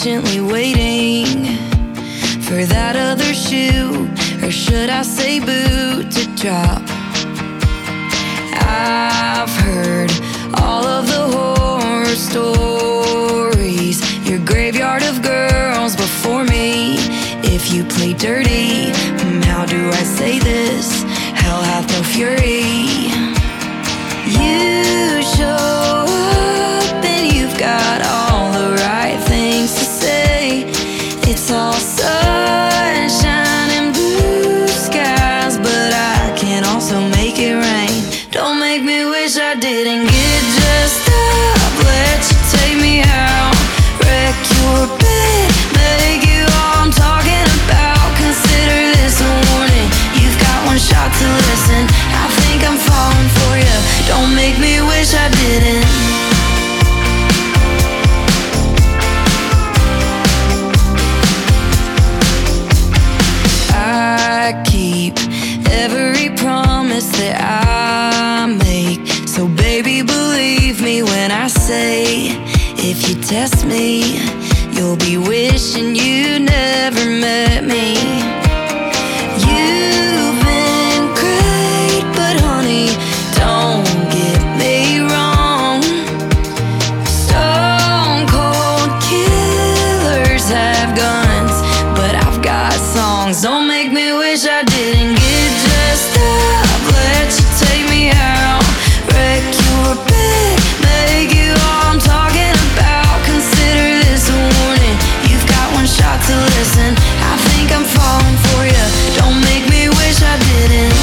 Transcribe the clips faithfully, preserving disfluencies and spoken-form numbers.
patiently waiting for that other shoe, or should I say boot, to drop. I've heard all of the horror stories, your graveyard of girls before me. If you play dirty, how do I say this? Hell hath no fury. You show up and you've got all the right things to say. It's all sunshine and blue skies, but I can also make it rain. Don't make me wish I didn't get dressed up, let you take me out, wreck your bed, make you all I'm talking about. Consider this a warning, you've got one shot to listen. I think I'm falling for you, don't make me wish I didn't. I keep every promise that I make, so baby believe me when I say, if you test me, you'll be wishing you never met me. You've been great, but honey, don't get me wrong. Stone cold killers have guns, but I've got songs. Don't make me wish I didn't get dressed up, let you take me out, wreck your bed, make you all I'm talking about. Consider this a warning, you've got one shot to listen. I think I'm falling for you, don't make me wish I didn't.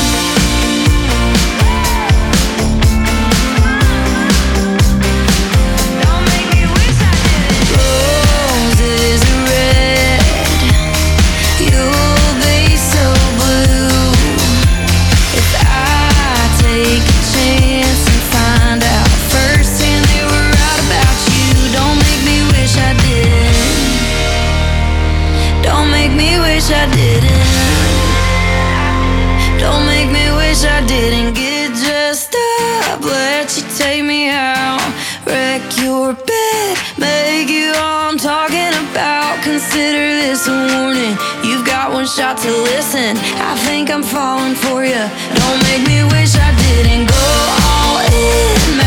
Don't make me wish I didn't. Roses are red, you'll be so blue. If I take a chance and find out firsthand they were right about you, don't make me wish I didn't. Don't make me wish I didn't. Don't make me wish I didn't get dressed up, let you take me out, wreck your bed, make you all I'm talking about. Consider this a warning, you've got one shot to listen. I think I'm falling for you, don't make me wish I didn't. Go all in,